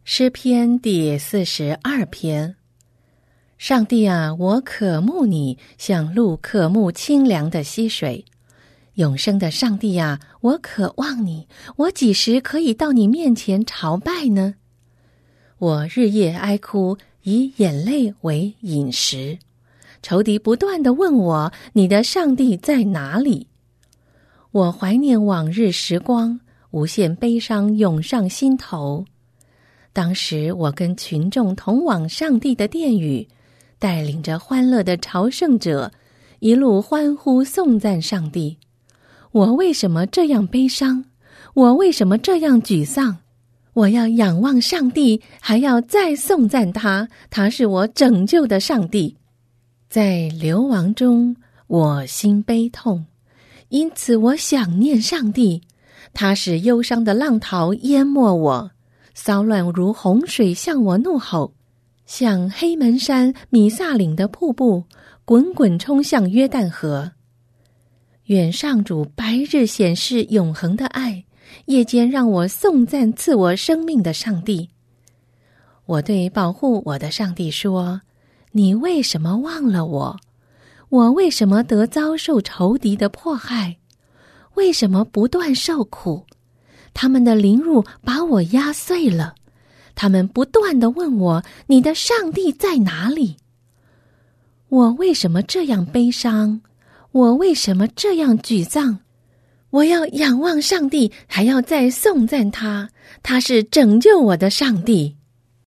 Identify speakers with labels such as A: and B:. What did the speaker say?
A: 诗篇第42篇。上帝啊，我渴慕你，像鹿渴慕清凉的溪水。永生的上帝啊，我渴望你，我几时可以到你面前朝拜呢？我日夜哀哭，以眼泪为饮食。仇敌不断地问我，你的上帝在哪里？我怀念往日时光，无限悲伤涌上心头。当时我跟群众同往上帝的殿宇，带领着欢乐的朝圣者，一路欢呼颂赞上帝。我为什么这样悲伤？我为什么这样沮丧？我要仰望上帝，还要再颂赞他，他是我拯救的上帝。在流亡中，我心悲痛，因此我想念上帝。他使忧伤的浪涛淹没我，骚乱如洪水向我怒吼，像黑门山米萨岭的瀑布，滚滚冲向约旦河。愿上主白日显示永恒的爱，夜间让我颂赞赐我生命的上帝。我对保护我的上帝说，你为什么忘了我？我为什么得遭受仇敌的迫害？为什么不断受苦？他们的凌辱把我压碎了，他们不断地问我，你的上帝在哪里？我为什么这样悲伤？我为什么这样沮丧？我要仰望上帝，还要再颂赞他，他是拯救我的上帝。